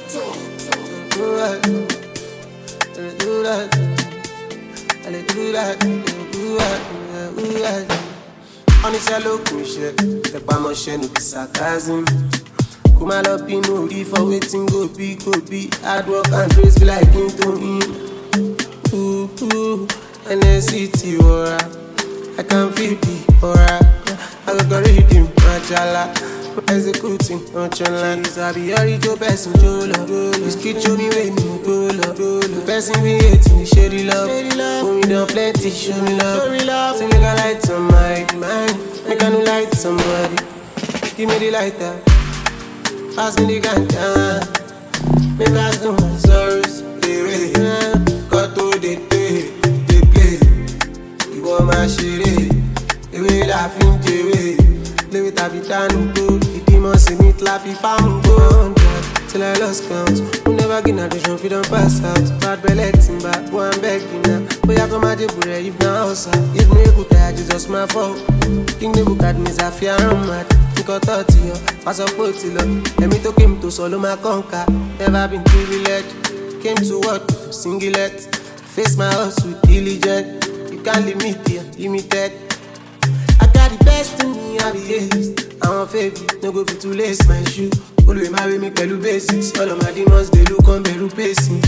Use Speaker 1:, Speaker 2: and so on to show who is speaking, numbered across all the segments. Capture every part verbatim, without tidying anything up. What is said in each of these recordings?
Speaker 1: do that, do that, I let do that, do that, do that. Honestly, I look me shit. The palm shit no be sarcasm. Come on up in no ready for waiting, go be, go be. Hard work and praise be like into him. Ooh, ooh, N S C T aura. I can feel the aura. I got go read him, machala. Executing, nonchalant. I be your Joe person, Joe love. You skit show me when you go love. The person we hate in the shady love. When we done plenty, show me love. Say make a light on my mind. Make a new light somebody. Give me the lighter. Pass me the ganja. Make us do my sorrows. Hey, hey. Got to the day, they play. You want my shit, the way laughing, the way. Play with Abidanu go. The demons in it, laugh if I'm go. Till I lost count. Who never get addition, if you don't pass out. Bad bellecting back, one begging now. But I come at the bure, if now outside. If me good, I just my fault. King the book at me, I fear I'm mad. Think of thirty, yo. Pass up forty, lo. Let me talk him to solo my conquer. Never been privileged. Came to work with singlet. Face my house with diligence. You can't limit here, limited. I got the best in me, I be haste. I'm a favorite, no go fit to lace my shoe. Always marry me, pelu basics. All of my demons, they look on Beru pacing.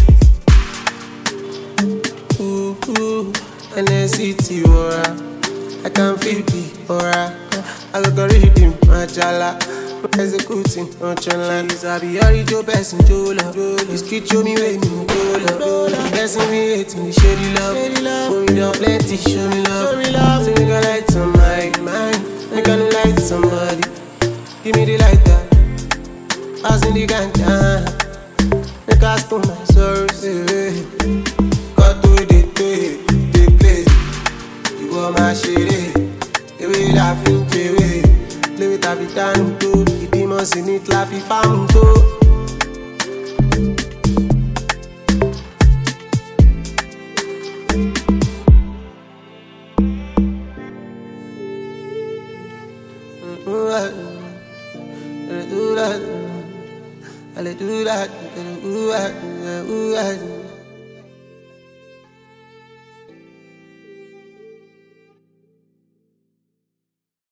Speaker 1: Ooh, ooh, N S C T aura. I can feel the aura. I got go read him, machala. Executing, nonchalant. I be your Joe person, Joe love. You skit show me when you go love. The person we hate in the shady love. When we done plenty, show me love. Say make a light on my mind. Make a new light somebody. Give me the lighter. Pass me the ganja. Make us to my sorrows. Got to the day, the play. You want my shit, the way laughing, the way. Play with Abidanu go. The demons in it, laugh if I'm go. I let do that, I let do that, I let do that.